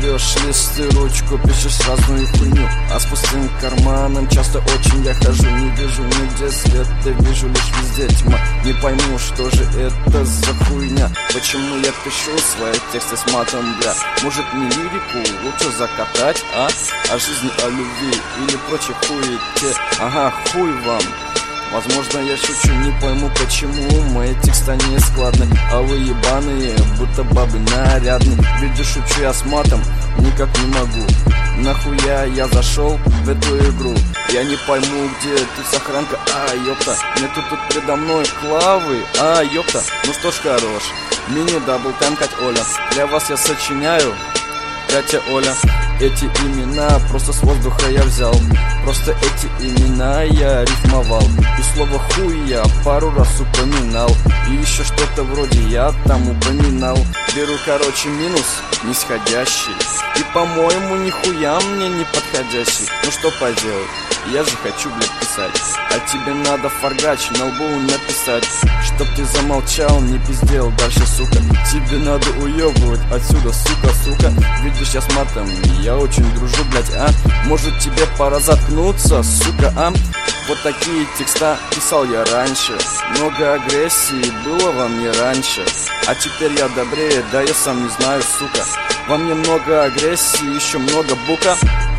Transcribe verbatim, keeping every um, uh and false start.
Берешь лист и ручку, пишешь разную хуйню, а с пустым карманом часто очень я хожу. Не вижу нигде света, вижу лишь везде тьма. Не пойму, что же это за хуйня. Почему я пишу свои тексты с матом, бля? Может мне лирику лучше закатать, а? О жизни, о любви или прочей хуете. Ага, хуй вам. Возможно, я шучу, не пойму почему мои тексты не складны, а вы ебаные, будто бабы нарядны. Видишь, шучу я с матом, никак не могу. Нахуя я зашел в эту игру? Я не пойму, где тут сохранка, а, ёпта. Нету тут предо мной клавы, а, ёпта. Ну что ж, хорош, мини-дабл тайм, Кать Оля. Для вас я сочиняю, Катя Оля. Эти имена просто с воздуха я взял. Просто эти имена я рифмовал. И слово хуй я пару раз упоминал. И еще что-то вроде я там упоминал. Беру, короче, минус нисходящий. И, по-моему, нихуя мне не подходящий. Ну что поделать, я же хочу, блядь, писать. А тебе надо фаргач на лбу написать, чтоб ты замолчал, не пиздел дальше, сука. Тебе надо уебывать отсюда, сука, сука. Видишь, я с матом, я очень дружу, блядь, а? Может тебе пора заткнуться, сука, а? Вот такие текста писал я раньше. Много агрессии было во мне раньше, а теперь я добрее, да я сам не знаю, сука. Во мне много агрессии, еще много бука.